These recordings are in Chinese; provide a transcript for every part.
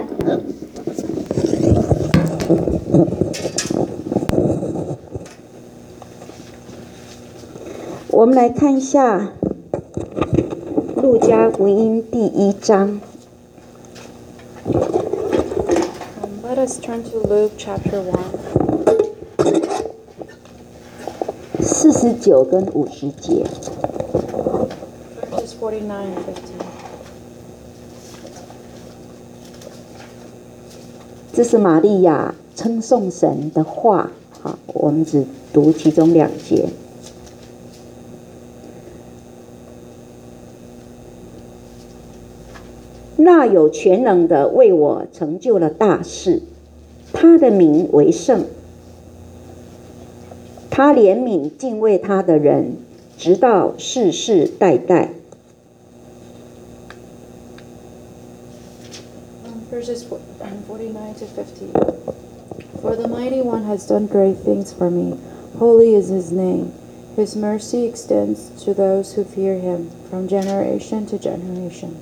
我们来看一下路加福音第1章。 Let us turn to Luke chapter 1, 49跟50节。 verses 49 and 50. 这是玛利亚称颂神的话，好，我们只读其中2节。那有全能的为我成就了大事，他的名为圣。他怜悯敬畏他的人，直到世世代代。 Verses 49 to 50. For the mighty one has done great things for me. Holy is his name. His mercy extends to those who fear him from generation to generation.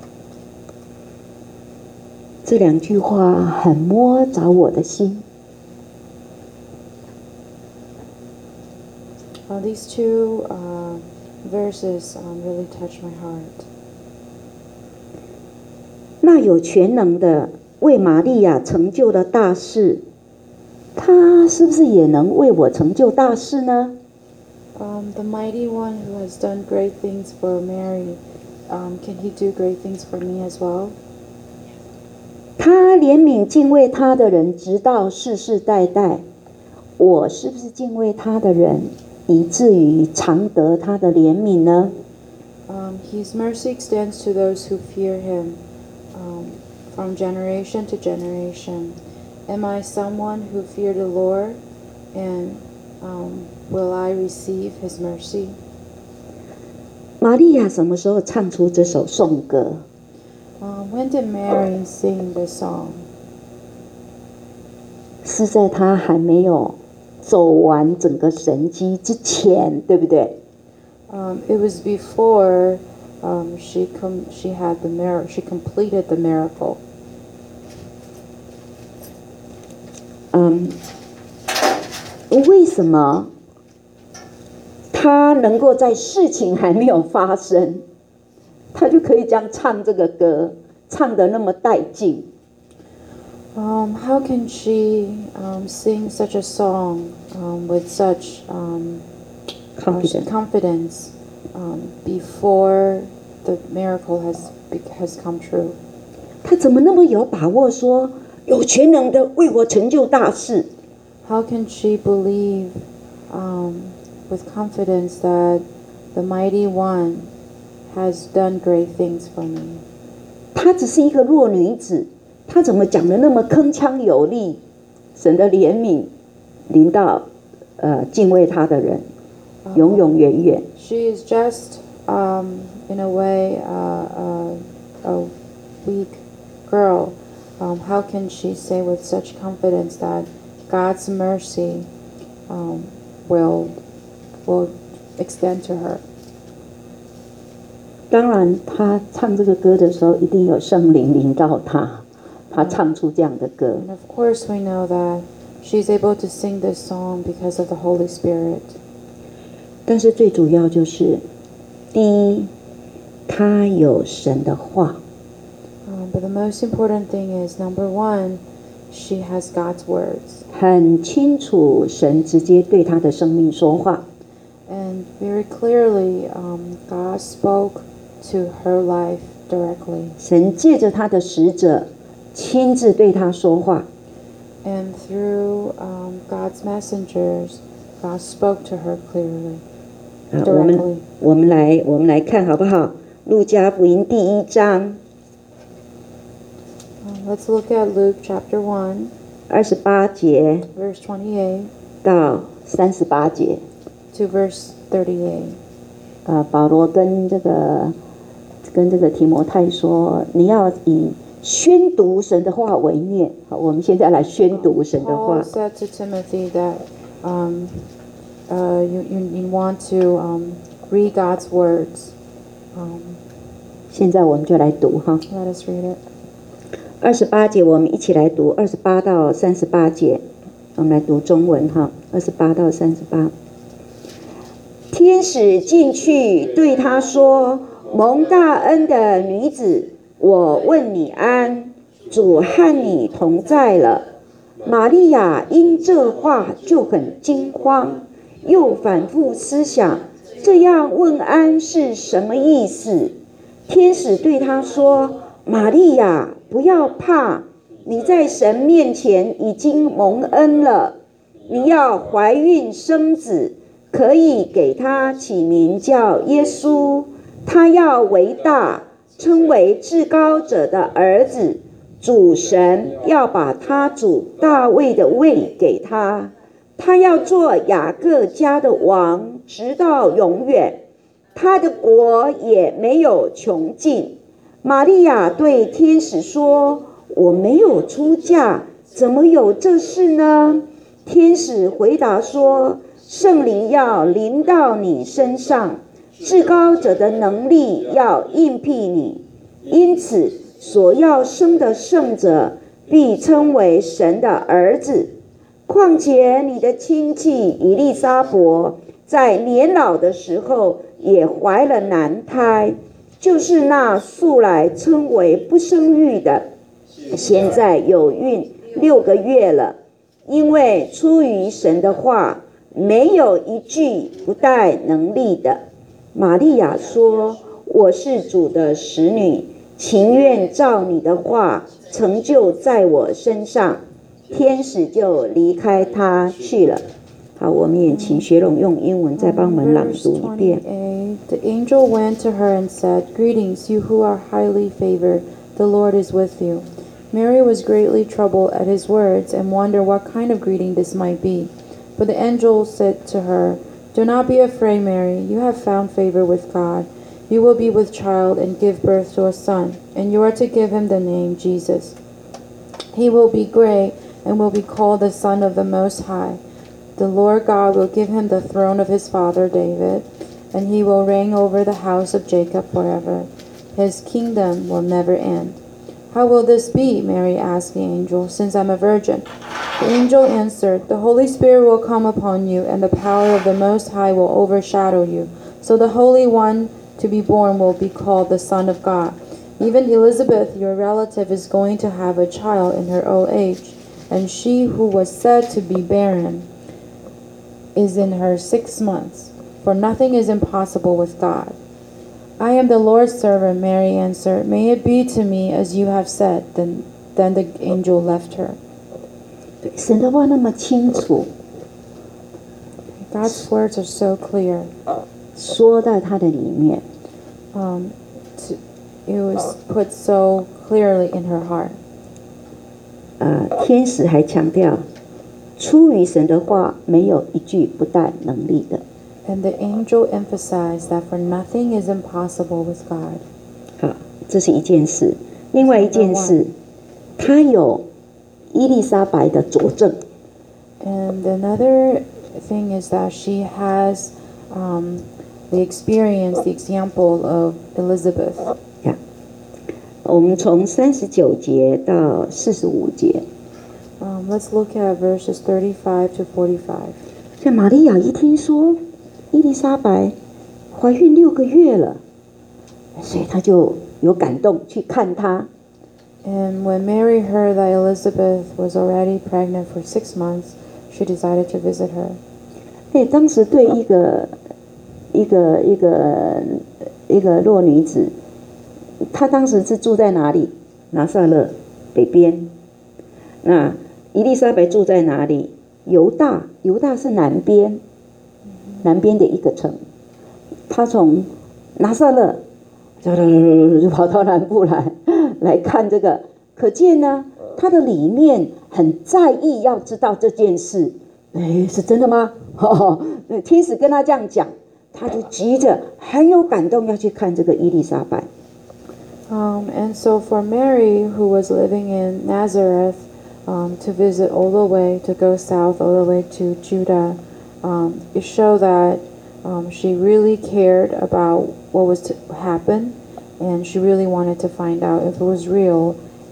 这2句话很摸着我的心。 These two verses really touch my heart. 那有全能的为玛利亚成就了大事，他是不是也能为我成就大事呢？ The mighty one who has done great things for Mary, can he do great things for me as well? 他怜悯敬畏他的人，直到世世代代。我是不是敬畏他的人，以至于常得他的怜悯呢？ His mercy extends to those who fear him, from generation to generation. Am I someone who fear the Lord, and will I receive his mercy? 玛利亚什么时候唱出这首颂歌？ When did Mary sing this song? 是在她还没有走完整个神迹之前，对不对？ It was before she had the she completed the miracle. 为什么她能够在事情还没有发生，她就可以这样唱这个歌，唱得那么带劲？ How can she sing such a song with such confidence before the miracle has come true? 她怎么那么有把握说有全能的为我成就大事？ How can she believe with confidence that the mighty one has done great things for me? 她只是一个弱女子，她怎么讲得那么铿锵有力？神的怜悯临到敬畏他的人，永永远远。 She is just in a way a weak girl. How can she say with such confidence that God's mercy will extend to her? 当然，她唱这个歌的时候，一定有圣灵临到她，她唱出这样的歌。 And of course, we know that she's able to sing this song because of the Holy Spirit. 但是最主要就是，第一，她有神的话。 But the most important thing is, number one, she has God's words. 很清楚，神直接对她的生命说话。 And very clearly, God spoke to her life directly. 神借着他的使者亲自对她说话。 And through God's messengers, God spoke to her clearly, 我们来看好不好？路加福音第1章。 Let's look at Luke chapter 1, 28节 verse 28 到38节。 to verse 38. 保罗跟这个提摩太说，你要以宣读神的话为念。好，我们现在来宣读神的话。 Paul said to Timothy that you want to read God's words. 现在我们就来读哈。 Let us read it. 28节，我们一起来读28到38节。我们来读中文哈，28到38。天使进去对他说：“蒙大恩的女子，我问你安，主和你同在了。”玛利亚因这话就很惊慌，又反复思想，这样问安是什么意思？天使对他说：“玛利亚，不要怕，你在神面前已经蒙恩了。你要怀孕生子，可以给他起名叫耶稣。他要为大，称为至高者的儿子。主神要把他主大卫的位给他，他要做雅各家的王，直到永远。他的国也没有穷尽。”玛利亚对天使说：“我没有出嫁，怎么有这事呢？”天使回答说：“圣灵要临到你身上，至高者的能力要应庇你，因此所要生的圣者必称为神的儿子。况且你的亲戚以利沙伯在年老的时候也怀了男胎，就是那素来称为不生育的，现在有孕6个月了。因为出于神的话，没有一句不带能力的。”玛利亚说：“我是主的使女，情愿照你的话成就在我身上。”天使就离开他去了。好，我们也请学龙用英文再帮我们朗读一遍。 The angel went to her and said, "Greetings, you who are highly favored. The Lord is with you." Mary was greatly troubled at his words and wondered what kind of greeting this might be. But the angel said to her, "Do not be afraid, Mary. You have found favor with God. You will be with child and give birth to a son, and you are to give him the name Jesus. He will be great and will be called the Son of the Most High. The Lord God will give him the throne of his father David, and he will reign over the house of Jacob forever. His kingdom will never end." "How will this be?" Mary asked the angel, "since I'm a virgin?" The angel answered, "The Holy Spirit will come upon you, and the power of the Most High will overshadow you. So the Holy One to be born will be called the Son of God. Even Elizabeth, your relative, is going to have a child in her old age, and she who was said to be barren is in her 6th month, for nothing is impossible with God." "I am the Lord's servant," Mary answered. "May it be to me as you have said." Then the angel left her. 神的话那么清楚， God's words are so clear. 说在他的里面。 It was put so clearly in her heart. 天使还强调，出于神的话，没有一句不带能力的。 And the angel emphasized that for nothing is impossible with God. 好，这是一件事。另外一件事，他有伊丽莎白的佐证。 And another thing is that she has the experience, the example of Elizabeth. 我们从39节到45节。 Let's look at verses 35 to 45. 像玛利亚一听说伊丽莎白怀孕6个月了，所以她就有感动去看她。 And when Mary heard that Elizabeth was already pregnant for 6 months, she decided to visit her. 当时对一个弱女子，她当时是住在哪里？拿撒勒北边。那伊丽莎白住在哪里？犹大是南边的一个城。她从拿撒勒就跑到南部来看这个，可见呢，她的里面很在意，要知道这件事。是真的吗？天使跟她这样讲，她就急着很有感动要去看这个伊丽莎白。 And so for Mary, who was living in Nazareth, to visit all the way, to go south all the way to Judah, it showed that she really cared about what was to happen, and she really wanted to find out if it was real,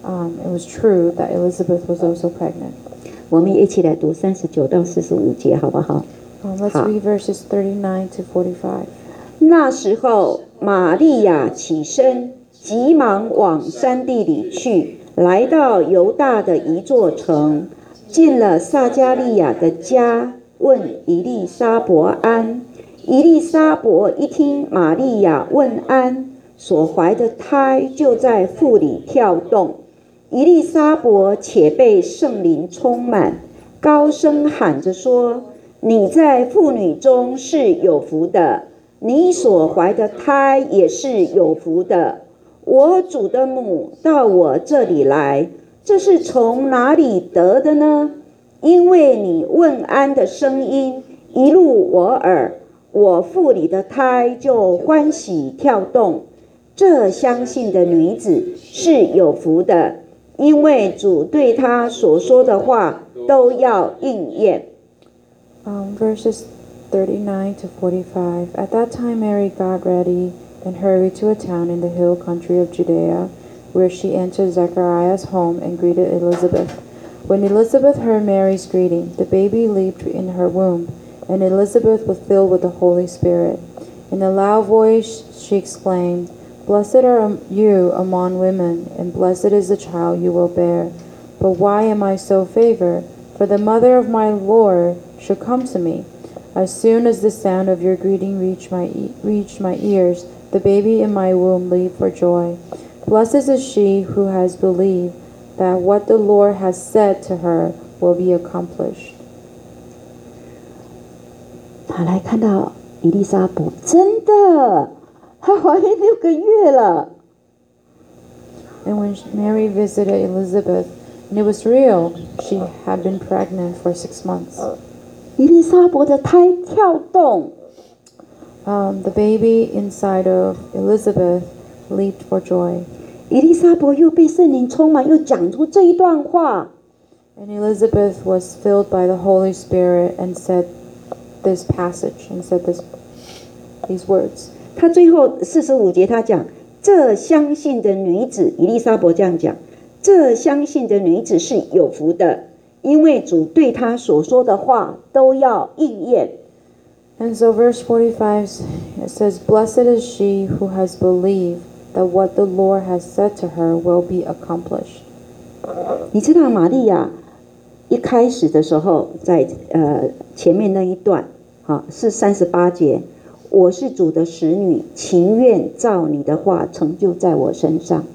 it was true that Elizabeth was also pregnant. 我们也一起来读39到45节，好不好？ Let's Ha. read verses 39 to 45. 那时候，玛利亚起身，急忙往山地里去，来到犹大的一座城，进了撒加利亚的家，问以利沙伯安。以利沙伯一听玛利亚问安，所怀的胎就在腹里跳动。以利沙伯且被圣灵充满，高声喊着说：“你在妇女中是有福的，你所怀的胎也是有福的。我主的母到我这里来，这是从哪里得的呢？因为你问安的声音一入我耳，我腹里的胎就欢喜跳动。这相信的女子是有福的，因为主对她所说的话都要应验。” Verses 39 to 45. At that time Mary got ready and hurried to a town in the hill country of Judea, where she entered Zechariah's home and greeted Elizabeth. When Elizabeth heard Mary's greeting, the baby leaped in her womb, and Elizabeth was filled with the Holy Spirit. In a loud voice she exclaimed, "Blessed are you among women, and blessed is the child you will bear. But why am I so favored? For the mother of my Lord should come to me. As soon as the sound of your greeting reached my ears, the baby in my womb leaped for joy. Blessed is she who has believed that what the Lord has said to her will be accomplished." 他来看到以利沙伯，真的，她怀孕6个月了。 And when Mary visited Elizabeth, and it was real, she had been pregnant for 6 months. 以利沙伯的胎跳动， The baby inside of Elizabeth leaped for joy. 以利沙伯又被圣灵充满，又讲出这一段话。 And Elizabeth was filled by the Holy Spirit and said this passage and said these words. 他最后45节，他讲这相信的女子，以利沙伯这样讲，这相信的女子是有福的，因为主对她所说的话都要应验。 And so verse 45, it says, "Blessed is she who has believed that what the Lord has said to her will be accomplished." 你知道玛利亚一开始的时候，在前面那一段，是38节，我是主的使女，情愿照你的话成就在我身上。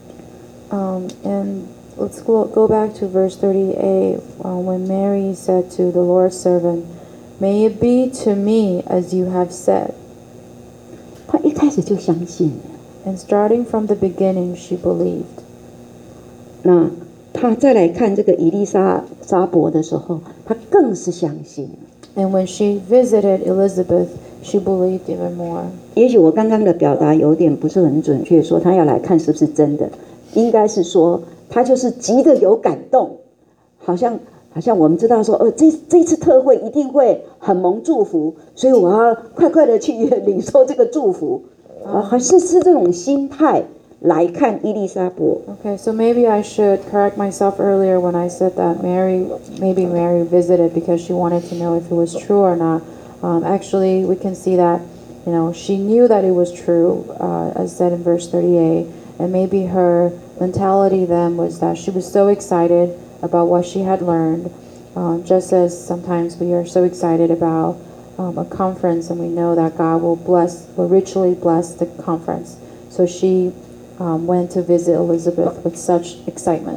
And let's go back to verse 38, when Mary said to the Lord's servant, "May it be to me as you have said." 她一开始就相信了。 And starting from the beginning, she believed. 那她再来看这个以利沙伯的时候，她更是相信。 And when she visited Elizabeth, she believed even more. 也许我刚刚的表达有点不是很准确，说她要来看是不是真的，应该是说她就是急着有感动，好像我们知道说，这次特会一定会很蒙祝福，所以我要快快的去领受这个祝福，还是这种心态来看伊丽莎伯。 Okay, so maybe I should correct myself earlier when I said that maybe Mary visited because she wanted to know if it was true or not. Actually, we can see that, she knew that it was true, as said in verse 38, and maybe her mentality then was that she was so excited about what she had learned, just as sometimes we are so excited about a conference and we know that God will richly bless the conference. So she went to visit Elizabeth with such excitement.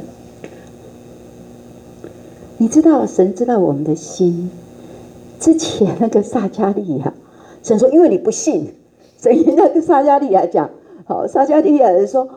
你知道神知道我们的心。之前那个撒加利亚，神说因为你不信，神跟那个撒加利亚讲，好，撒加利亚人说，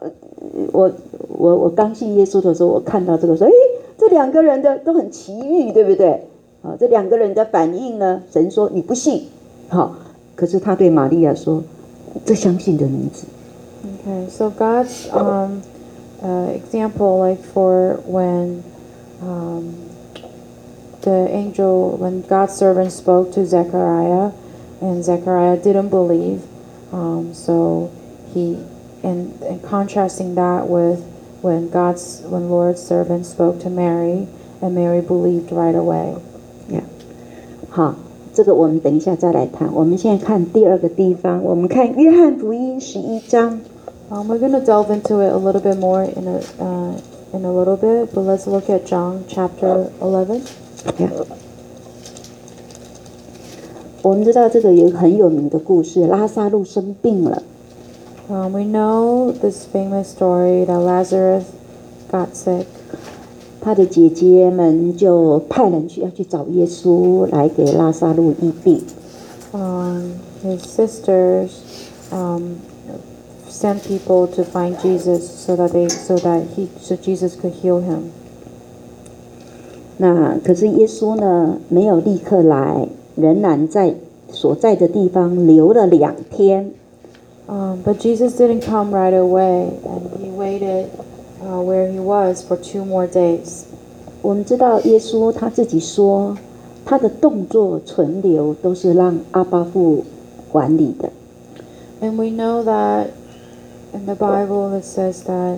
我刚信耶稣的时候，我看到这个说，这两个人的都很奇遇，对不对？好，这两个人的反应呢，神说你不信，好，可是他对玛利亚说，这相信的女子。 Okay, so God's example, like for when when God's servant spoke to Zechariah, and Zechariah didn't believe, so he, and contrasting that with when Lord's servant spoke to Mary, and Mary believed right away. 好，这个我们等一下再来谈。我们现在看第二个地方，我们看约翰福音11章。 We're going to delve into it a little bit more in a little bit, but let's look at John chapter 11. 我们知道这个有一个很有名的故事，拉撒路生病了。 We know this famous story that Lazarus got sick. 他的姐姐们就派人要去找耶稣来给拉撒路医病。 His sisters sent people to find Jesus so Jesus could heal him. 那可是耶稣呢，没有立刻来，仍然在所在的地方留了2天。 But Jesus didn't come right away, and he waited where he was for 2 more days. 我们知道耶稣他自己说，他的动作存留都是让阿爸父管理的。 And we know that in the Bible it says that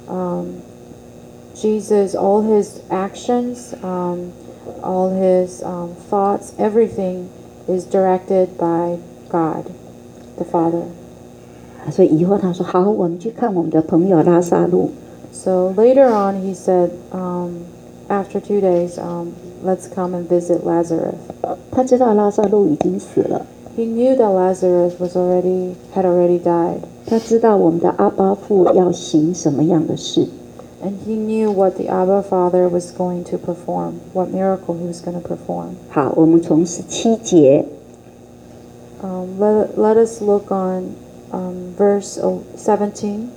Jesus, all his actions, all his thoughts, everything is directed by God, the Father. 所以以后他说好，我们去看我们的朋友拉撒路。 So later on he said, after 2 days, let's come and visit Lazarus. 他知道拉撒路已经死了， He knew that Lazarus had already died. 他知道我们的阿爸父要行什么样的事。 And he knew what the Abba Father was going to perform, what miracle he was going to perform. 好，我们从17节。 Let us look on verse 17.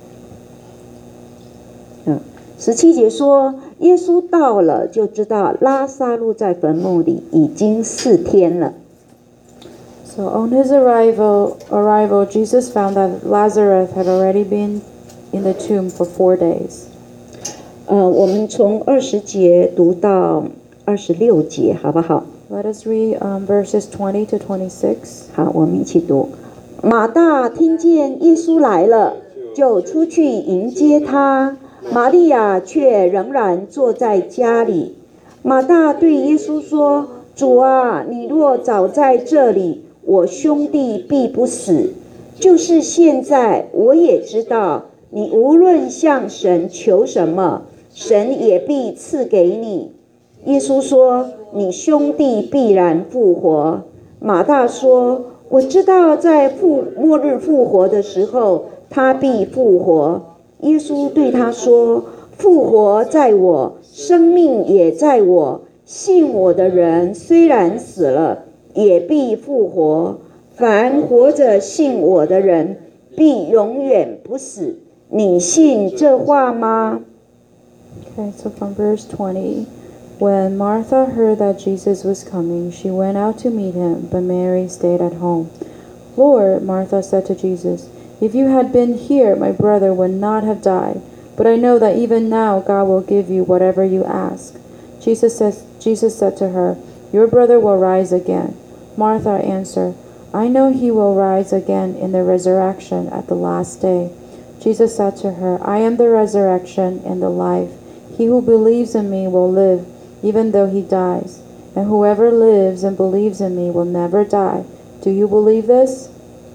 17节说，耶稣到了，就知道拉撒路在坟墓里已经4天了。 So on his arrival, Jesus found that Lazarus had already been in the tomb for 4 days. 我们从20节读到26节，好不好？ Let us read verses 20 to 26. 好，我们一起读。马大听见耶稣来了，就出去迎接他。玛利亚却仍然坐在家里。马大对耶稣说：“主啊，你若早在这里，我兄弟必不死。就是现在，我也知道，你无论向神求什么，神也必赐给你。”耶稣说：“你兄弟必然复活。”马大说：“我知道在末日复活的时候，他必复活。”耶稣对他说：“复活在我，生命也在我。信我的人虽然死了，也必复活。凡活着信我的人，必永远不死。你信这话吗？” Okay, so from verse 20. When Martha heard that Jesus was coming, she went out to meet him, but Mary stayed at home. Lord, Martha said to Jesus, if you had been here, my brother would not have died. But I know that even now God will give you whatever you ask. Jesus said to her, your brother will rise again. Martha answered, I know he will rise again in the resurrection at the last day. Jesus said to her, I am the resurrection and the life. He who believes in me will live, even though he dies. And whoever lives and believes in me will never die. Do you believe this?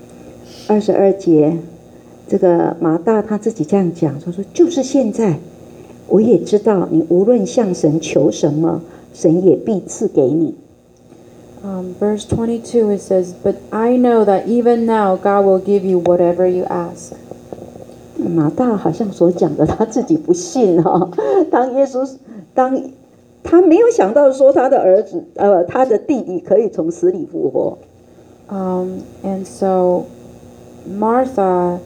22节，这个马大他自己这样讲，说就是现在，我也知道你无论向神求什么，神也必赐给你。 Verse 22 it says, But I know that even now God will give you whatever you ask. 马大好像所讲的他自己不信哦，当他没有想到说他的儿子他的弟弟可以从死里复活。 And so Martha,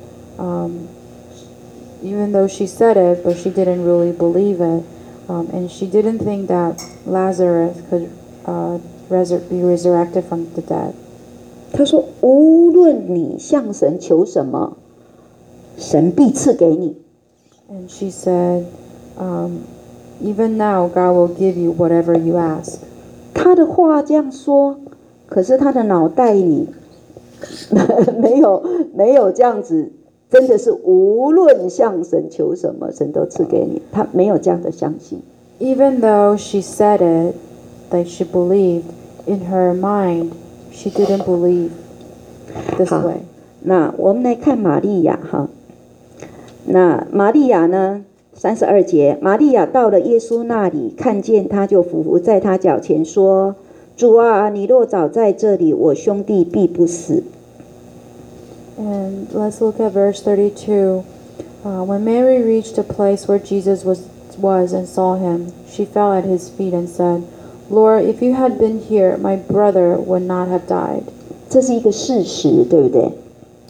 even though she said it, but she didn't really believe it, and she didn't think that Lazarus could be resurrected from the dead. 他说：“无论你向神求什么，神必赐给你。” And she said, even now God will give you whatever you ask. 他的话这样说，可是他的脑袋里没有这样子真的是无论向神求什么，神都赐给你。他没有这样的相信。 Even though she said it, like she believed, in her mind, she didn't believe this 好， way. 那我们来看玛利亚哈。那玛利亚呢？32节，玛利亚到了耶稣那里，看见他就俯伏在他脚前说：“主啊，你若早在这里，我兄弟必不死。” And let's look at verse 32. When Mary reached the place where Jesus was and saw him, she fell at his feet and said, Lord, if you had been here, my brother would not have died. 这是一个事实，对不对？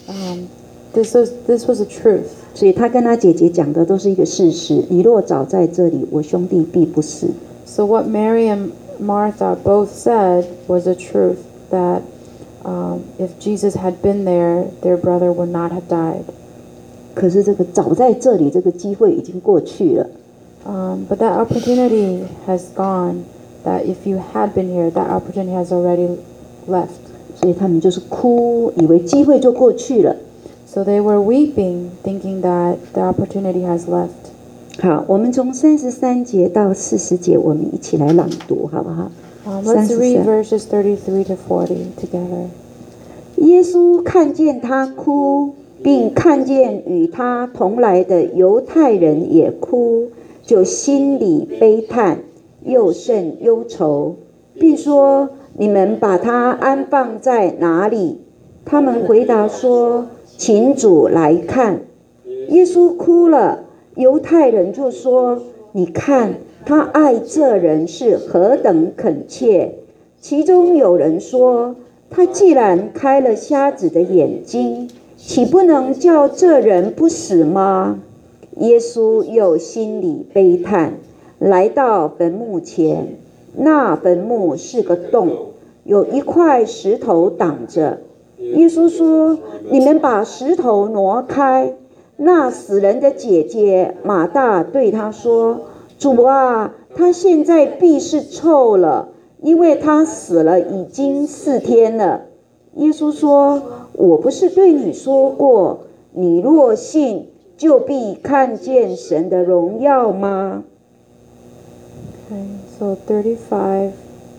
This was a truth. 所以他跟他姐姐讲的都是一个事实。你若早在这里，我兄弟必不死。 So what Mary and Martha both said was a truth, that if Jesus had been there, their brother would not have died. 可是这个早在这里，这个机会已经过去了。 But that opportunity has gone. That if you had been here, that opportunity has already left. 所以他们就是哭，以为机会就过去了。 So they were weeping, thinking that the opportunity has left. 好，我们从33节到40节，我们一起来朗读，好不好 Let's read 33 verses 33 to 40 together. 耶稣看见他哭，并看见与他同来的犹太人也哭，就心里悲叹，又甚忧愁，并说：“你们把他安放在哪里？”他们回答说：“请主来看。”耶稣哭了，犹太人就说：“你看，他爱这人是何等恳切。”其中有人说：“他既然开了瞎子的眼睛，岂不能叫这人不死吗？”耶稣又心里悲叹，来到坟墓前，那坟墓是个洞，有一块石头挡着。耶稣说：“你们把石头挪开。”那死人的姐姐马大对他说：“主啊，他现在必是臭了，因为他死了已经4天了。”耶稣说：“我不是对你说过，你若信，就必看见神的荣耀吗？” Okay, so 35,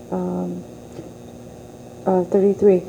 33.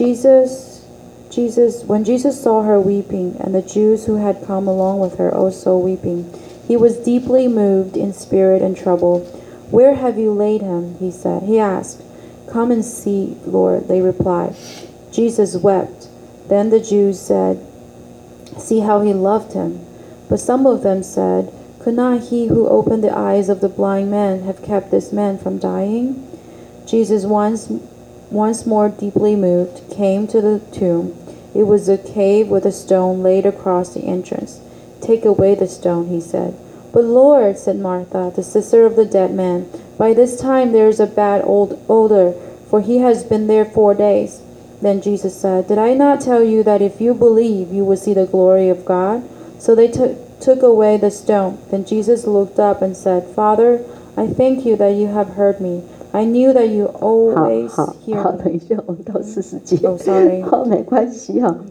When Jesus saw her weeping, and the Jews who had come along with her also weeping, he was deeply moved in spirit and troubled. "Where have you laid him?" He asked. "Come and see, Lord," they replied. Jesus wept. Then the Jews said, "See how he loved him." But some of them said, "Could not he who opened the eyes of the blind man have kept this man from dying?" Jesus, once more deeply moved, came to the tomb. It was a cave with a stone laid across the entrance. "Take away the stone," he said. "But Lord," said Martha, the sister of the dead man, "by this time there is a bad odor, for he has been there 4 days." Then Jesus said, "Did I not tell you that if you believe, you will see the glory of God?" So they took away the stone. Then Jesus looked up and said, "Father, I thank you that you have heard me. I knew that you always 好， hear 好， me." 等一下，我们到40节。 Oh, sorry. 好，没关系哈。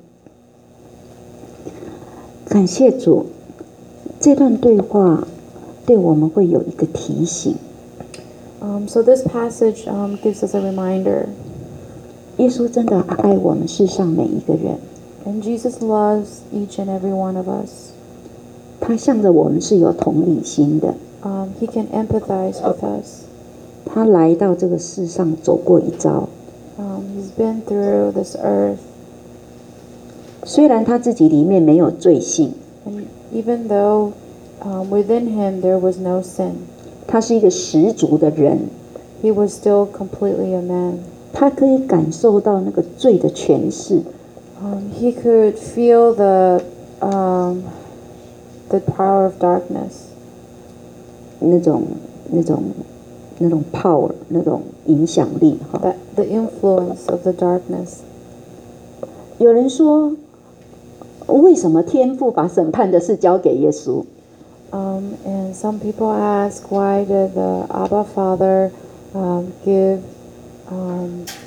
感谢主，这段对话对我们会有一个提醒。 So this passage gives us a reminder. 耶稣真的爱我们世上每一个人， And Jesus loves each and every one of us. 他向着我们是有同理心的。 He can empathize with us. 他来到这个世上走过一遭， He's been through this earth. 虽然他自己里面没有罪性， And even though within him there was no sin, 他是一个十足的人， he was still completely a man. 他可以感受到那个罪的权势， He could feel the power of darkness, 那种power， 那种影响力哈。 the influence of the darkness. 有人说，为什么天父把审判的事交给耶稣？ And some people ask, why did the Abba Father give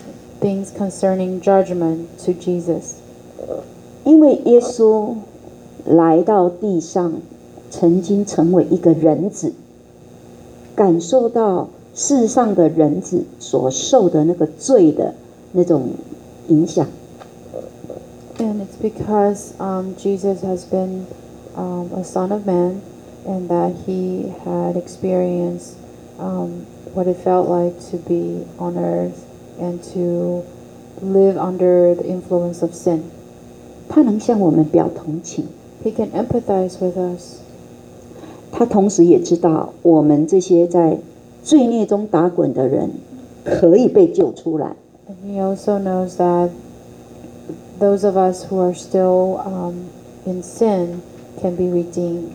things concerning judgment to Jesus? 因为耶稣来到地上，曾经成为一个人子，感受到世上的人子所受的那个罪的那种影响。 And it's because Jesus has been a son of man, and that he had experienced what it felt like to be on earth and to live under the influence of sin. 他能向我们表同情， He can empathize with us. 他同时也知道我们这些在罪孽中打滚的人可以被救出来。 And he also knows that those of us who are still in sin can be redeemed.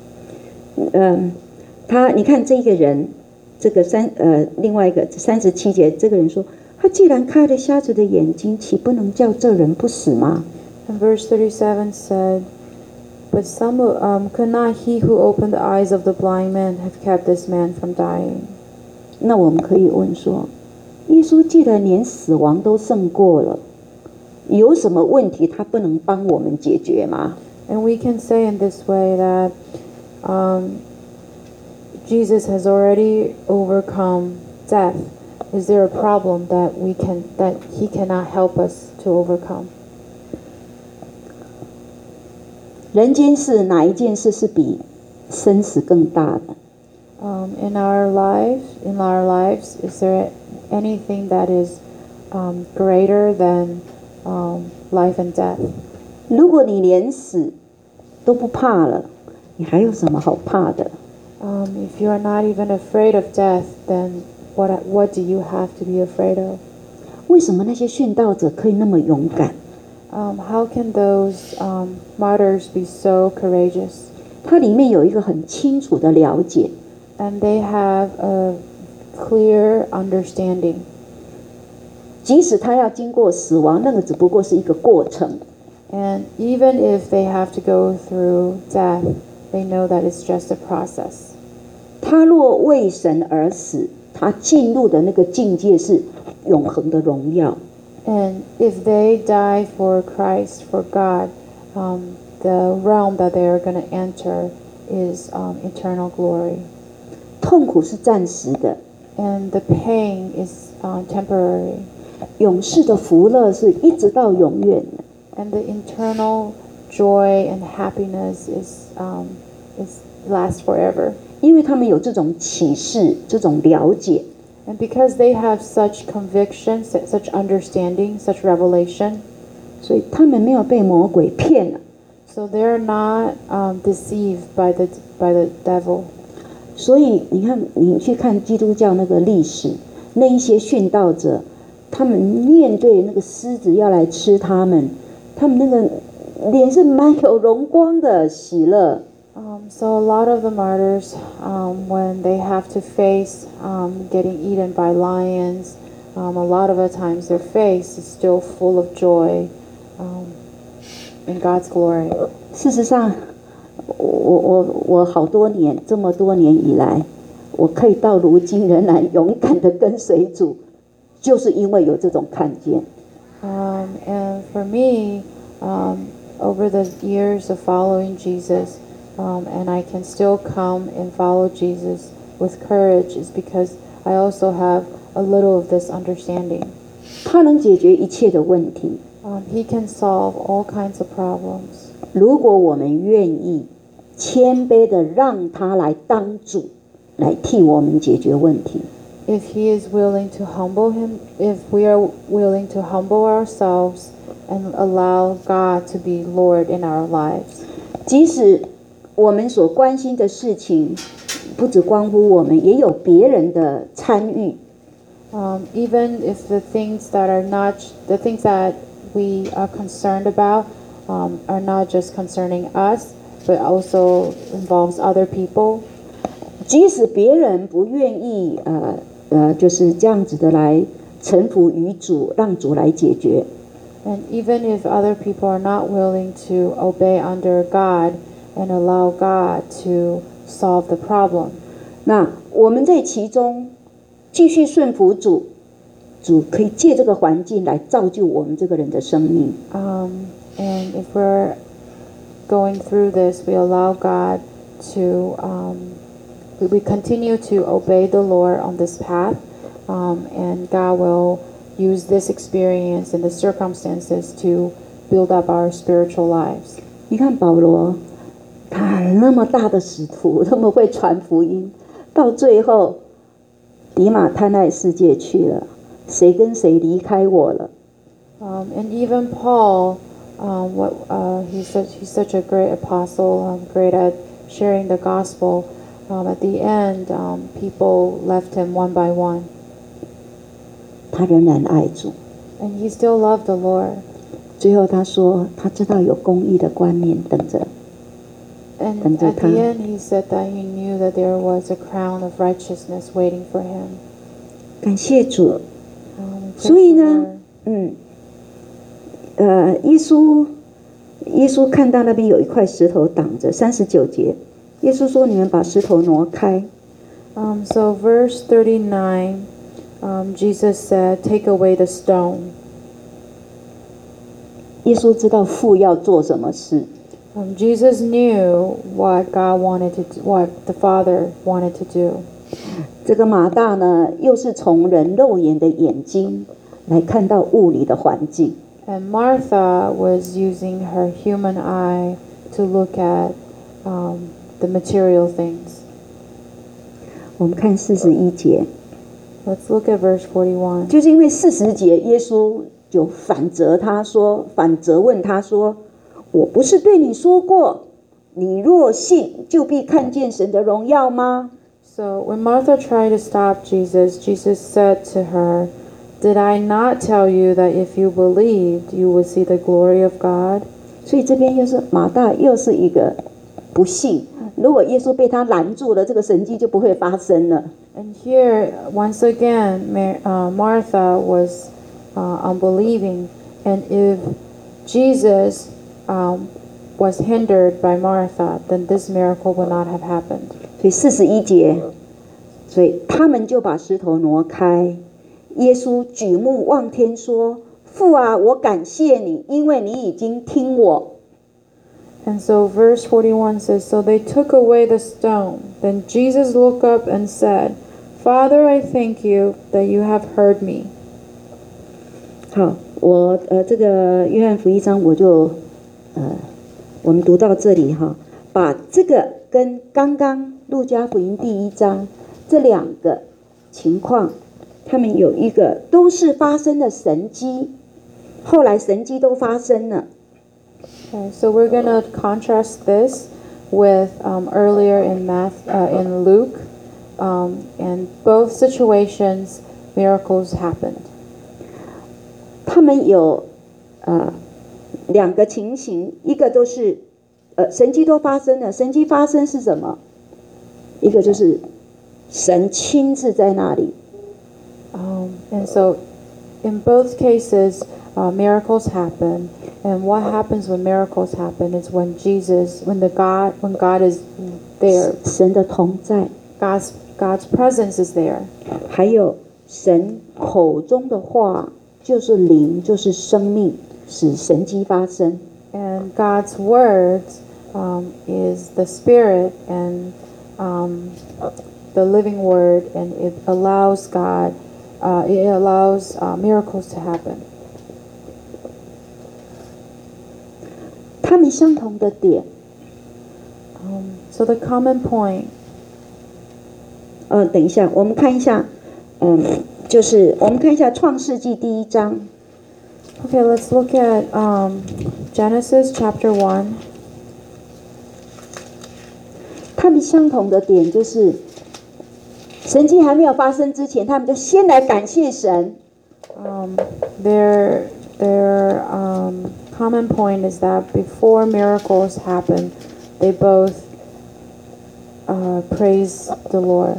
你看这个人，另外一个37节，这个人说，他既然开了瞎子的眼睛，岂不能叫这人不死吗？ And verse 37 said, But some could not he who opened the eyes of the blind man have kept this man from dying? 那我们可以问说，耶稣既然连死亡都胜过了，有什么问题他不能帮我们解决吗？ And we can say in this way that Jesus has already overcome death. Is there a problem that he cannot help us to overcome? 人间事哪一件事是比生死更大的？ In our lives, is there anything that is greater than life and death? 如果你连死都不怕了，你还有什么好怕的？ If you are not even afraid of death, then what do you have to be afraid of? 为什么那些殉道者可以那么勇敢？ How can those martyrs be so courageous? 它里面有一个很清楚的了解， And they have a clear understanding. 即使他要经过死亡，那个只不过是一个过程。 And even if they have to go through death, they know that it's just a process. 他若为神而死，他进入的那个境界是永恒的荣耀。 And if they die for Christ, for God, the realm that they are going to enter is eternal glory. 痛苦是暂时的， And the pain is temporary. 永世的福乐是一直到永远的。 And the internal joy and happiness is lasts forever. 因为他们有这种启示，这种了解， And because they have such conviction, such understanding, such revelation, 所以他们没有被魔鬼骗了。 so they're not deceived by the devil. 所以你看，你去看基督教那个历史，那一些殉道者，他们面对那个狮子要来吃他们，他们那个脸是满有荣光的喜乐。 So a lot of the martyrs, when they have to face getting eaten by lions, a lot of the times their face is still full of joy in God's glory. 事实上，我好多年，这么多年以来，我可以到如今仍然勇敢的跟随主，就是因为有这种看见。 And for me, over the years of following Jesus, and I can still come and follow Jesus with courage, is because I also have a little of this understanding. 他能解决一切的问题。 He can solve all kinds of problems. 如果我们愿意谦卑的让他来当主，来替我们解决问题。 If he is willing to humble him, if we are willing to humble ourselves and allow God to be Lord in our lives. 即使我们所关心的事情不只关乎我们，也有别人的参与。 Even if the things that we are concerned about are not just concerning us, but also involves other people. 即使别人不愿意就是这样子的来臣服于主，让主来解决。 And even if other people are not willing to obey under God and allow God to solve the problem. 那我们在其中继续顺服主，主可以借这个环境来造就我们这个人的生命。 And if we're going through this, we allow God to, we continue to obey the Lord on this path, and God will use this experience and the circumstances to build up our spiritual lives. 你看保罗，他那么大的使徒，那么会传福音，到最后，迪马贪爱世界去了，谁跟谁离开我了？ And even Paul, he's such a great apostle, great at sharing the gospel. At the end, people left him one by one. 他仍然爱主。 And he still loved the Lord. 最后他说，他知道有公义的冠冕等着。 And at the end, he said that he knew that there was a crown of righteousness waiting for him. 感谢主。 Praise 所以 the 呢 Lord.， 耶稣看到那边有一块石头挡着，39节，耶稣说：“你们把石头挪开。” So verse 39, Jesus said, "Take away the stone." 耶稣知道父要做什么事， Jesus knew what God wanted to do, what the Father wanted to do. 这个马大呢，又是从人肉眼的眼睛来看到物理的环境。 And Martha was using her human eye to look at the material things. 我们看41节， Let's look at verse 41. 就是因为40节，耶稣就反责问他说：“我不是对你说过，你若信，就必看见神的荣耀吗？” So when Martha tried to stop Jesus, Jesus said to her, "Did I not tell you that if you believed, you would see the glory of God?" 所以这边又是马大，又是一个不信。如果耶稣被他拦住了，这个神迹就不会发生了。 And here, once again, Martha was unbelieving. And if Jesus was hindered by Martha, then this miracle would not have happened. 所以41节，所以他们就把石头挪开。耶稣举目望天说：“父啊，我感谢你，因为你已经听我。” And so verse 41 says, "So they took away the stone. Then Jesus looked up and said, Father, I thank you that you have heard me." 好，我这个约翰福音章我就我们读到这里哈，把这个跟刚刚路加福音第1章这两个情况，他们有一个都是发生的神迹，后来神迹都发生了。 Okay, so we're going to contrast this with earlier in Luke, and both situations, miracles happened. 他们有两个情形，一个都是神迹都发生了，神迹发生是什么？一个就是神亲自在那里。 And so, in both cases, miracles happen. And what happens when miracles happen is when God is there. 神的同在， God's presence is there. 还有神口中的话，就是灵，就是生命，使神迹发生。 And God's words is the Spirit and the living Word, and it allows miracles to happen. 他们相同的点， So the common point. 等一下，我们看一下，就是我们看一下创世纪第1章。 Okay, let's look at Genesis chapter 1. 他们相同的点就是神迹还没有发生之前，他们就先来感谢神。 Their common point is that before miracles happen, they both praise the Lord.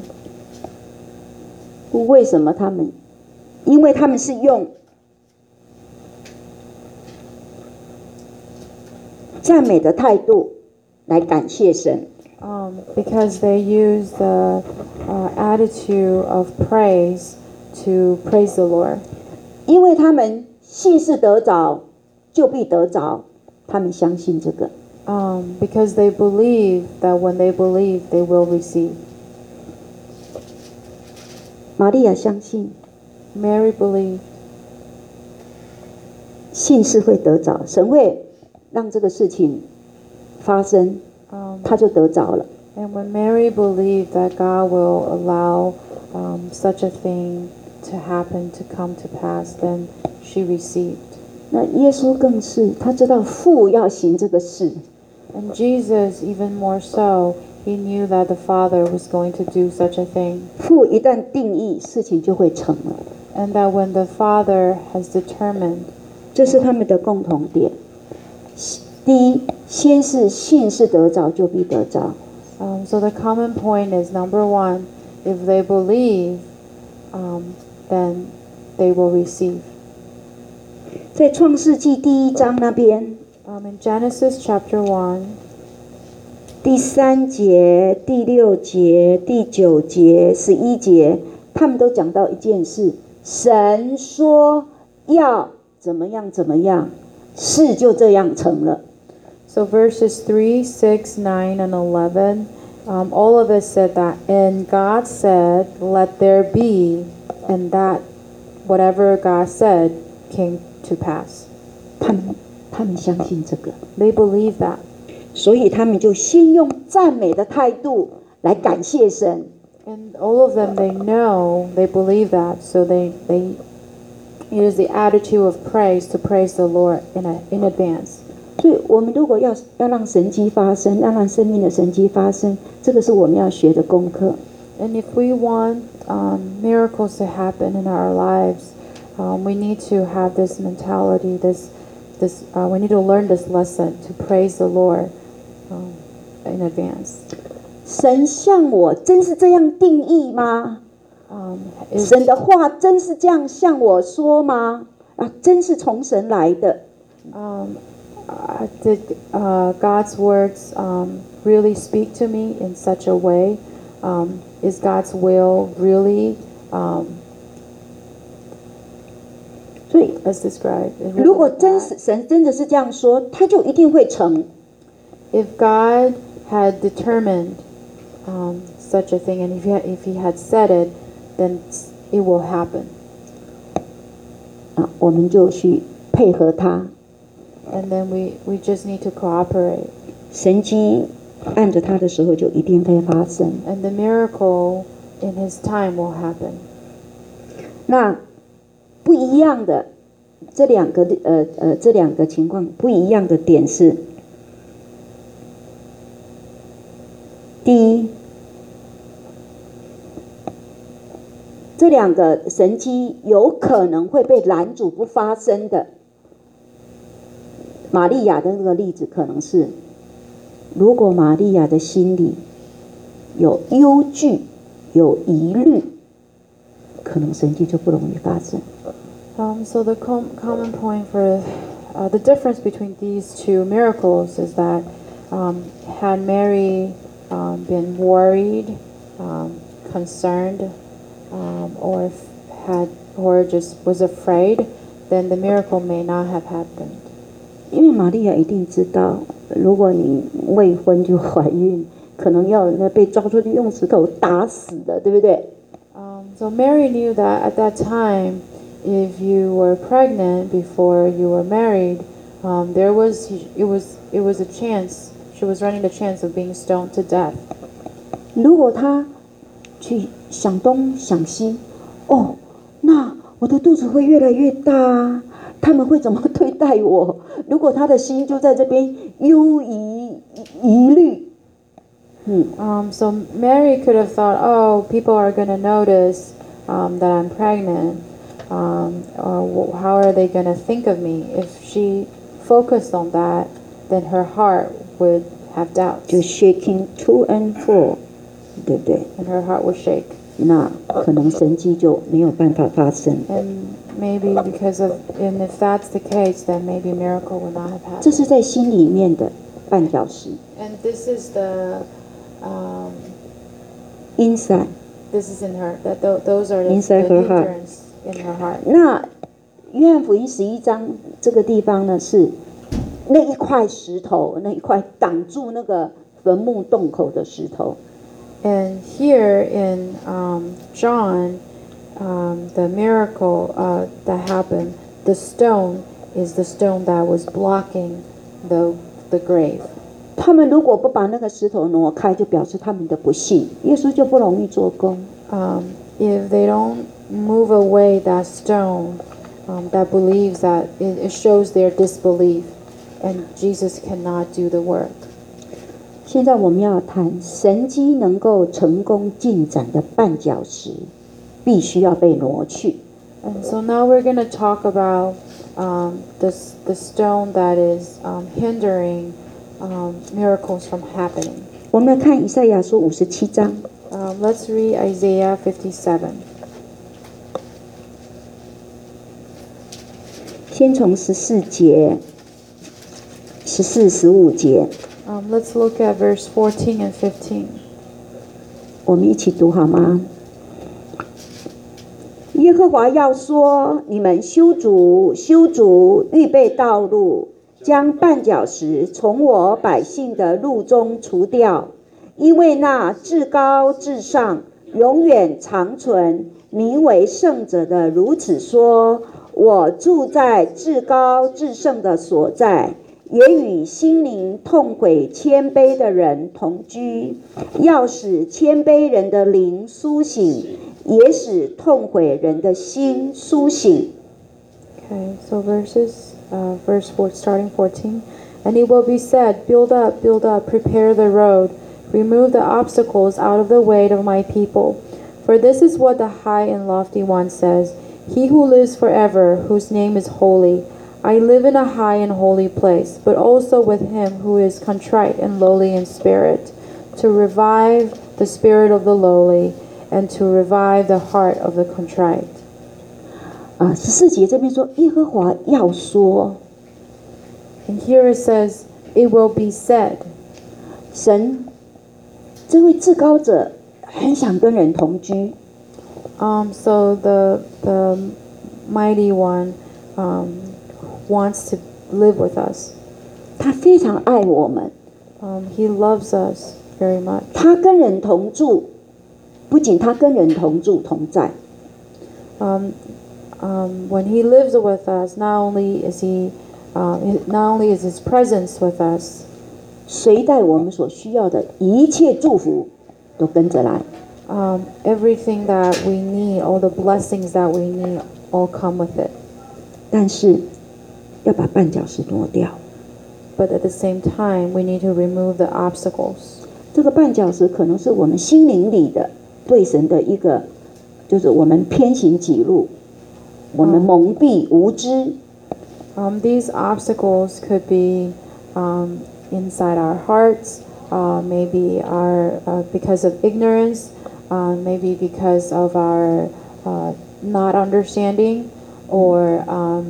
为什么他们？因为他们是用赞美的态度来感谢神。 Because they use the attitude of praise to praise the Lord. 因为他们信是得着，就必得着，他们相信这个。 because they believe that when they believe, they will receive. 玛利亚相信， Mary believed. 信是会得着，神会让这个事情发生，他就得着了。 And when Mary believed that God will allow such a thing to happen, to come to pass, then she received. 那耶稣更是，他知道父要行这个事， And Jesus, even more so, he knew that the Father was going to do such a thing. 父一旦定义，事情就会成了。 And that when the Father has determined, 这是他们的共同点。第一，先是信是得着，就必得着。 so the common point is number one, if they believe, then they will receive. 在创世纪第1章那边， In Genesis chapter 1, 第3节、第6节、第9节、11节，他们都讲到一件事：神说要怎么样怎么样，事就这样成了。 so verses 3, 6, 9, and 11, all of it said that, and God said, let there be, and that whatever God said came to pass. 他们相信这个， They believe that. 所以他们就先用赞美的态度来感谢神。 And all of them, they know, they believe that, so they use the attitude of praise to praise the Lord in advance. 所以我们如果要让神迹发生，要让生命的神迹发生，这个是我们要学的功课。 And if we want miracles to happen in our lives, we need to have this mentality, we need to learn this lesson to praise the Lord in advance. 神向我真是这样定义吗？ 神的话真是这样向我说吗？真是从神来的。 Did God's words really speak to me in such a way? Is God's will really 所以 as described? 如果神真的是这样说，他就一定会成。 If God had determined such a thing, and if He had said it, then it will happen. 我们就去配合他。 And then we just need to cooperate. 神迹按着他的时候就一定会发生。 And the miracle in His time will happen. 那不一样的这两个情况不一样的点是，第一，这两个神迹有可能会被拦阻不发生的。玛利亚的那个例子可能是，如果玛利亚的心里有忧惧、有疑虑，可能神迹就不容易发生。 So the common point for the difference between these two miracles is that had Mary been worried, concerned, or just was afraid, then the miracle may not have happened. 因为玛利亚一定知道，如果你未婚就怀孕，可能要被抓出去用石头打死的，对不对？ So Mary knew that at that time, if you were pregnant before you were married, it was a chance. She was running the chance of being stoned to death. 如果她去想东想西，哦，那我的肚子会越来越大啊，他们会怎么对待我？如果她的心就在这边忧疑虑， So Mary could have thought, oh, people are going to notice that I'm pregnant. Or how are they going to think of me? If she focused on that, then her heart would have doubts. 就 shaking to and fro， 对不对？ And her heart would shake. 那可能神迹就没有办法发生。 And maybe and if that's the case, then maybe a miracle would not have 这 happened. 是在心里面的绊脚石 And this is the, inside。 this is in her, those are the Inside her heart. hindrance in her heart. 那约翰福音11章这个地方呢，是那一块石头，那一块挡住那个坟墓洞口的石头。 And here in John, the miracle that happened, the stone is the stone that was blocking the grave. 他们如果不把那个石头挪开，就表示他们的不信，耶稣就不容易做工。 If they don't move away that stone, that believes that it shows their disbelief, and Jesus cannot do the work. 现在我们要谈神迹能够成功进展的绊脚石，必须要被挪去。 And so now we're going to talk about the stone that is hindering miracles from happening. 我们来看以赛亚书57章。 Let's read Isaiah 57. 先从14节、14、15节， Let's look at verse 14 and 15. 我们一起读好吗？耶和华要说：你们修筑，修筑，预备道路，将绊脚石从我百姓的路中除掉，因为那至高至上、永远长存、名为圣者的如此说：我住在至高至圣的所在，也与心灵痛悔谦卑的人同居，要使谦卑人的灵苏醒，也使痛悔人的心苏醒。 Okay, so verse 4, starting 14. And it will be said, build up, prepare the road, remove the obstacles out of the way of my people. For this is what the high and lofty one says, He who lives forever, whose name is holy. I live in a high and holy place, but also with him who is contrite and lowly in spirit, to revive the spirit of the lowly, and to revive the heart of the contrite. 14节这边说，耶和华要说， And here it says, it will be said. 神这位至高者很想跟人同居， So the mighty one wants to live with us. 他非常爱我们， He loves us very much. 他跟人同住，不仅他跟人同住同在， When he lives with us, not only is his presence with us, 随带我们所需要的一切祝福都跟着来。 everything that we need, all the blessings that we need, all come with it. 但是要把绊脚石挪掉。 But at the same time, we need to remove the obstacles. 这个绊脚石可能是我们心灵里的对神的一个，就是我们偏行己路，我们蒙蔽无知。 These obstacles could be inside our hearts, maybe because of ignorance, maybe because of our not understanding, or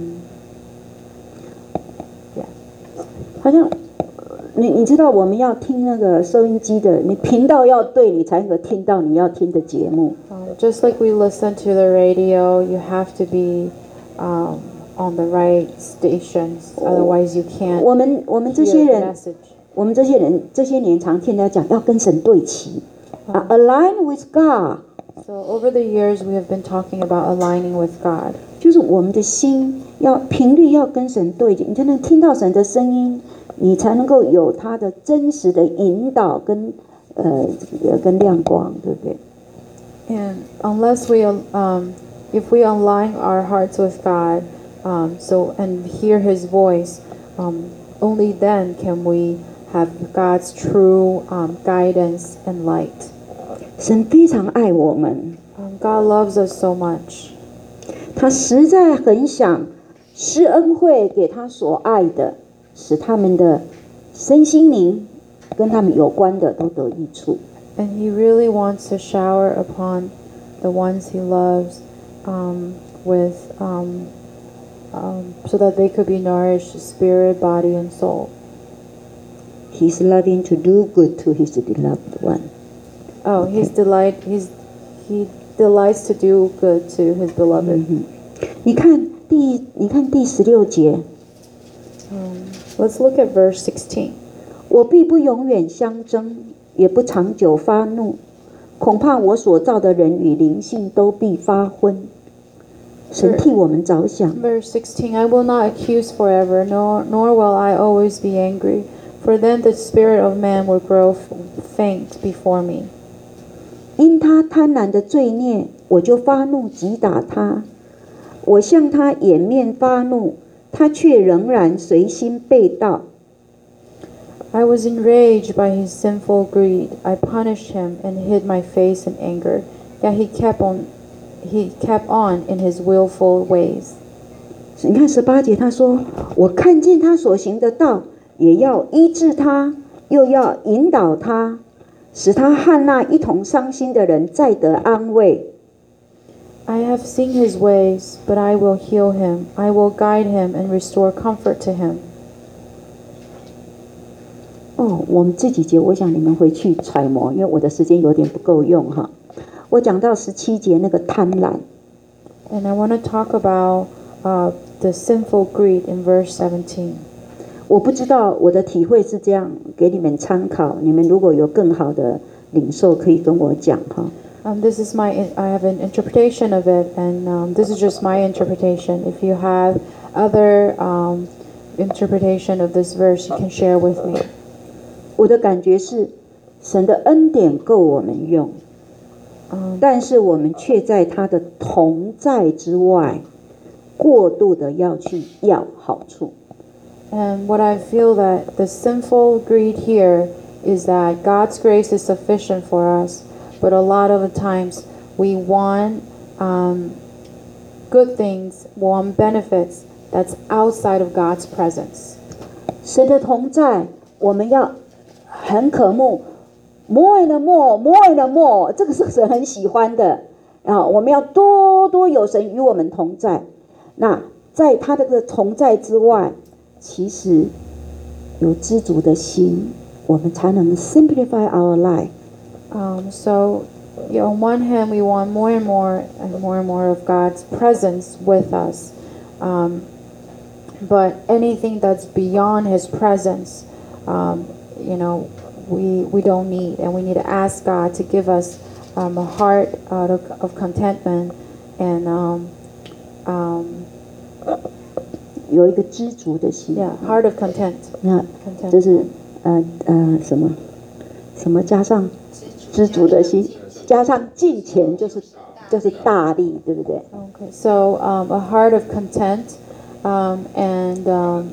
好像你知道我们要听那个收音机的，你频道要对，你才能够听到你要听的节目。 just like we listen to the radio, you have to be on the right stations, otherwise you can't 我们这 hear 些 the 人， message. 我们这些人这些年常听他讲要跟神对齐，align with God， So over the years, we have been talking about aligning with God. 就是我们的心要频率要跟神对齐，你才能听到神的声音，你才能够有他的真实的引导跟亮光，对不对？ And unless we, if we align our hearts with God, and hear His voice, only then can we have God's true guidance and light. 神非常爱我们， God loves us so much. 他实在很想施恩惠给他所爱的，使他们的身心灵跟他们有关的都得益处。 And He really wants to shower upon the ones He loves with so that they could be nourished spirit, body, and soul. He's loving to do good to his beloved one. Oh, He delights to do good to His beloved. 你看第16节， Let's look at verse 16. 我必不永远相争，也不长久发怒，恐怕我所造的人与灵性都必发昏。神替我们着想， Verse 16. I will not accuse forever, nor will I always be angry, for then the spirit of man will grow faint before me. 因他贪婪的罪孽，我就发怒击打他。我向他掩面发怒，他却仍然随心背道。 I was enraged by his sinful greed. I punished him and hid my face in anger. Yet he kept on in his willful ways. 你看18节，他说：“我看见他所行的道，也要医治他，又要引导他，使他和那一同伤心的人再得安慰。” I have seen his ways, but I will heal him. I will guide him and restore comfort to him. 我们这几节，我想你们回去揣摩，因为我的时间有点不够用哈。我讲到17节那个贪婪， And I want to talk about the sinful greed in verse 17. 我不知道我的体会是这样，给你们参考。你们如果有更好的领受，可以跟我讲哈。 This is I have an interpretation of it, and this is just my interpretation. If you have other interpretation of this verse, you can share with me. 我的感觉是，神的恩典够我们用，但是我们却在他的同在之外，过度的要去要好处。 And what I feel that the sinful greed here is that God's grace is sufficient for us, but a lot of the times we want good things, want benefits that's outside of God's presence. 神的同在，我们要很渴慕 ，more and more, more and more， 这个是神很喜欢的啊！我们要多多有神与我们同在。那在他这个同在之外，其实有知足的心，我们才能 simplify our life。 So on one hand, we want more and more and more and more of God's presence with us. But anything that's beyond His presence, we don't need, and we need to ask God to give us a heart of contentment and 有一个知足的心。 heart of content. 那这是什么加上知足的心，加上敬虔，就是大力，对不对 Okay, so a heart of content, and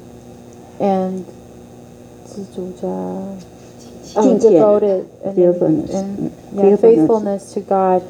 知足加devoted and faithfulness to God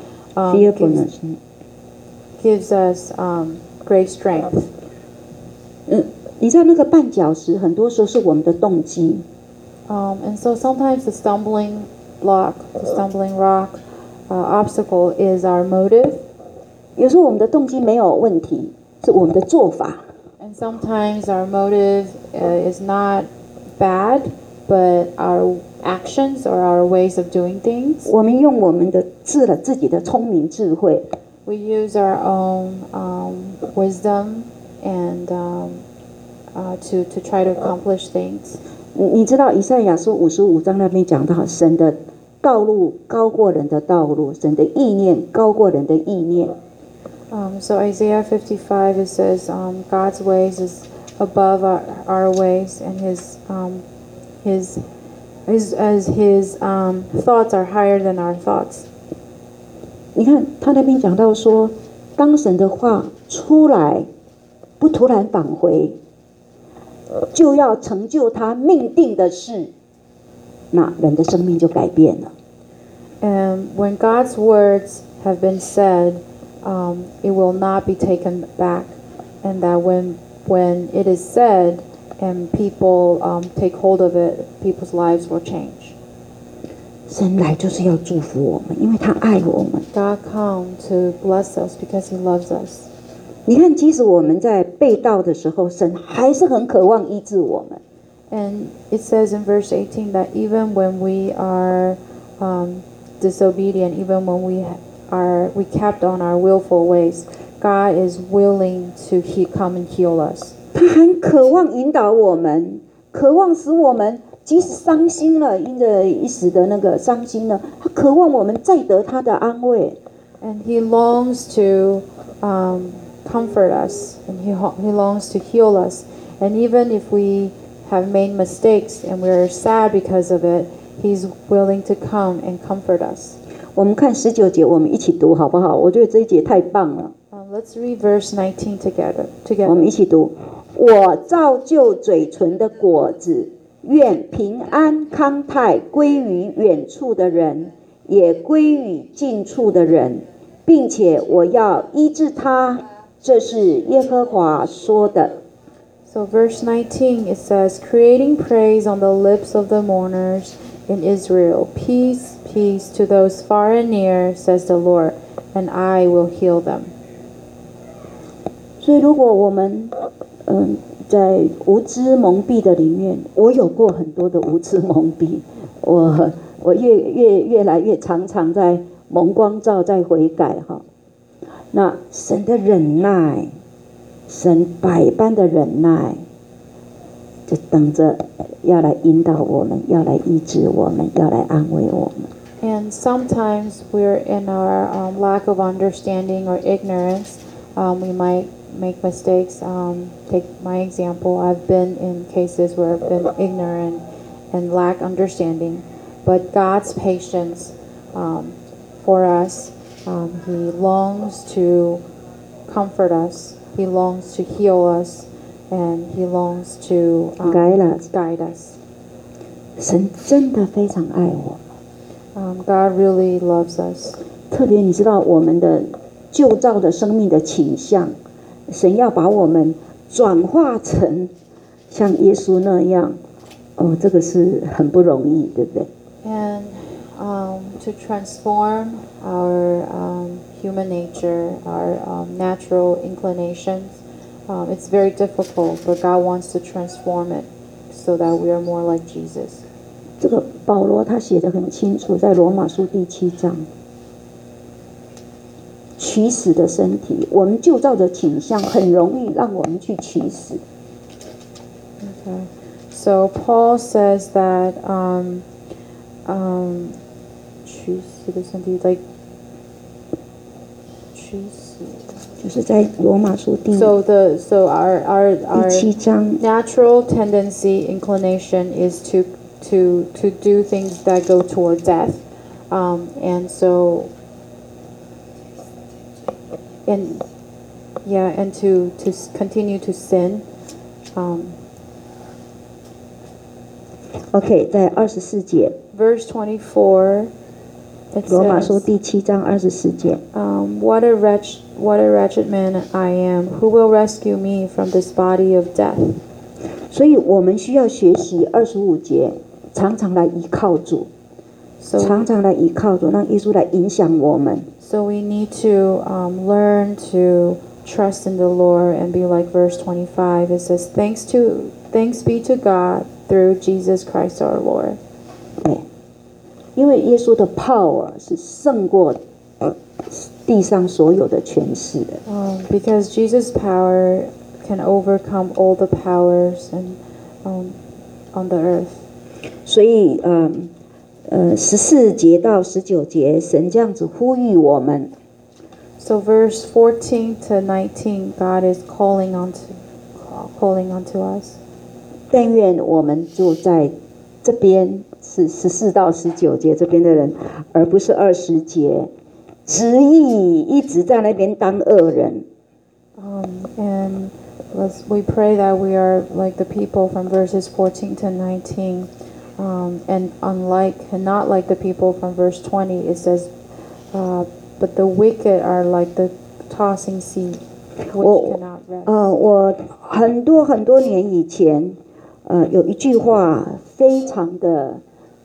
gives us great strength. 你知道那个绊脚石，很多时候是我们的动机。 And so sometimes the stumbling block, the stumbling rock, obstacle is our motive. 有时候我们的动机没有问题，是我们的做法。 And sometimes our motive is not bad, but our actions or our ways of doing things. 我们用我们的自己的聪明智慧。 We use our own wisdom and to try to accomplish things. 你知道以赛亚书55章那边讲到，神的道路高过人的道路，神的意念高过人的意念。 So Isaiah 55, it says, God's ways is above our ways, and His thoughts are higher than our thoughts. 你看他那边讲到说，当神的话出来，不突然返回，就要成就他命定的事，那人的生命就改变了。 And when God's words have been said, it will not be taken back, and that when it is said and people take hold of it, people's lives will change. 神来就是要祝福我们，因为他爱我们。 God come to bless us because He loves us. 你看，即使我们在背道的时候，神还是很渴望医治我们。 And it says in verse 18 that even when we are disobedient, even when we kept on our willful ways, God is willing to come and heal us. 他很渴望引导我们， 渴望使我们即使伤心了，因着一时的那个伤心了，他渴望我们再得他的安慰。 And He longs to comfort us, and He longs to heal us. And even if we have made mistakes and we're sad because of it, He's willing to come and comfort us. 我们看19节，我们一起读好不好？我觉得这一节太棒了。 Let's read verse 19 together. 我们一起读：我造就嘴唇的果子，愿平安康泰归于远处的人，也归于近处的人，并且我要医治他。这是耶和华说的。 So verse 19, it says, creating praise on the lips of the mourners in Israel. Peace, peace to those far and near, says the Lord, and I will heal them. 所以如果我们在无知蒙蔽的里面，我有过很多的无知蒙蔽，我越来越常在蒙光照，在悔改哈。那神的忍耐，神百般的忍耐，就等着要来引导我们，要来医治我们，要来安慰我们。 And sometimes we're in our lack of understanding or ignorance. We might make mistakes. Take my example. I've been in cases where I've been ignorant and lack understanding. But God's patience for us, He longs to comfort us. He longs to heal us. And He longs to guide us. 神真的非常爱我。 God really loves us. 特别你知道我们的旧造的生命的倾向，神要把我们转化成像耶稣那样，这个是很不容易，对不对？ And to transform our human nature, our natural inclinations, it's very difficult, but God wants to transform it so that we are more like Jesus. 这个保罗他写得很清楚，在罗马书第7章，取死的身体，我们旧造的倾向很容易让我们去取死。 Okay. So Paul says that 取死的身体 like 取死。 就是在罗马书第 So our 7章 natural tendency, inclination is to do things that go toward death, and to continue to sin. OK， 在24节， Verse 24. It 罗马书 says, 第7章24节。 what a wretched man I am! Who will rescue me from this body of death? 所以我们需要学习25节，常常来依靠主，常常来依靠主，让耶稣来影响我们。 So we need to learn to trust in the Lord and be like verse 25. It says, "Thanks be to God through Jesus Christ our Lord." 对，因为耶稣的 power 是胜过地上所有的权势的。 Because Jesus' power can overcome all the powers and on the earth. 所以14节到19节，神这样子呼吁我们。 So verse 14 to 19, God is calling onto us. 但愿我们就在这边是14到19节这边的人，而不是20节，执意一直在那边当恶人。 And we pray that we are like the people from verses 14 to 19, and not like the people from verse 20. It says, but the wicked are like the tossing sea, which cannot rest. 我很多年以前，有一句话非常的，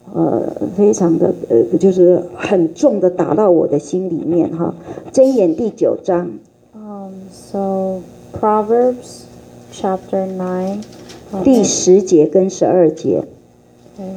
就是很重的打到我的心里面哈。箴言第9章。 So Proverbs chapter 9. 第10节跟12节。 Okay.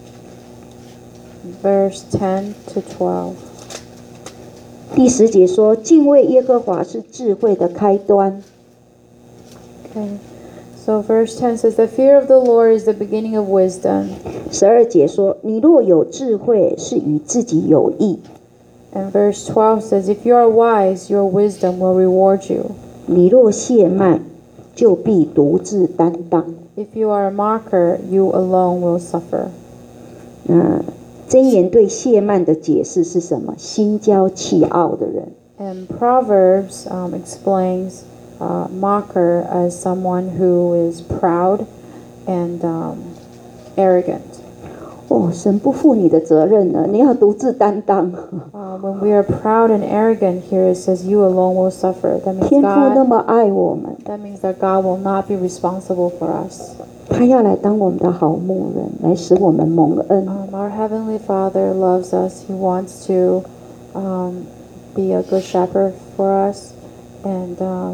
Verse 10 to 12. 第10节说：“敬畏耶和华是智慧的开端。” Okay. So verse 10 says, The fear of the Lord is the beginning of wisdom. 12节说，你若有智慧，是与自己有益； And verse 12 says, If you are wise, your wisdom will reward you. 你若懈慢，就必独自担当。 If you are a mocker, you alone will suffer. 箴言对懈慢的解释是什么？心骄气傲的人。 And Proverbs explains mocker as someone who is proud and arrogant. 神不负你的责任了，你要独自担当。 When we are proud and arrogant here, it says you alone will suffer. 天父那么爱我们， That means that God will not be responsible for us. 他要来当我们的好牧人，来使我们蒙恩。 Our Heavenly Father loves us. He wants to be a good shepherd for us. And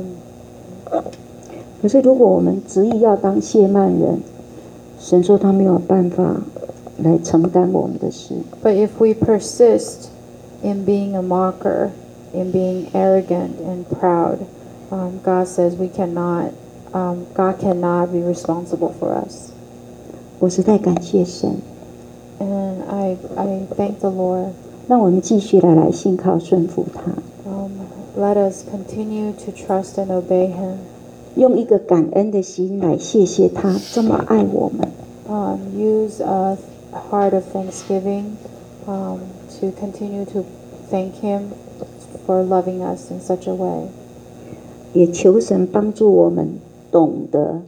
可是如果我们执意要当懈慢人，神说他没有办法来承担我们的事。 but if we persist in being a mocker, in being arrogant and proud, God says we cannot. God cannot be responsible for us. 我实在感谢神， And I thank the Lord. 让我们继续来信靠顺服他， Let us continue to trust and obey Him. 用一个感恩的心来谢谢他这么爱我们。 Use a heart of thanksgiving to continue to thank Him for loving us in such a way. 也求神帮助我们懂得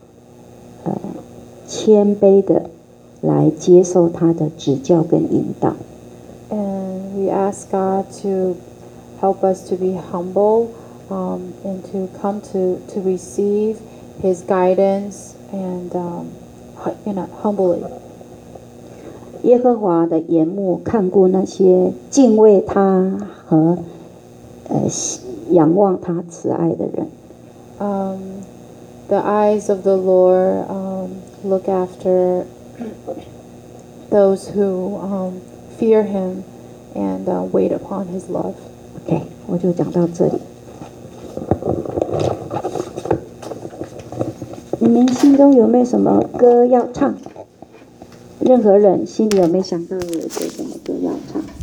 谦卑的来接受他的指教跟引导。 And we ask God to help us to be humble and to come to receive His guidance and humbly. 耶和华的眼目看顾那些敬畏他和仰望他慈爱的人。 The eyes of the Lord look after those who fear Him and wait upon His love. OK， 我就讲到这里。你们心中有没有什么歌要唱？任何人心里有没有想到有什么歌要唱？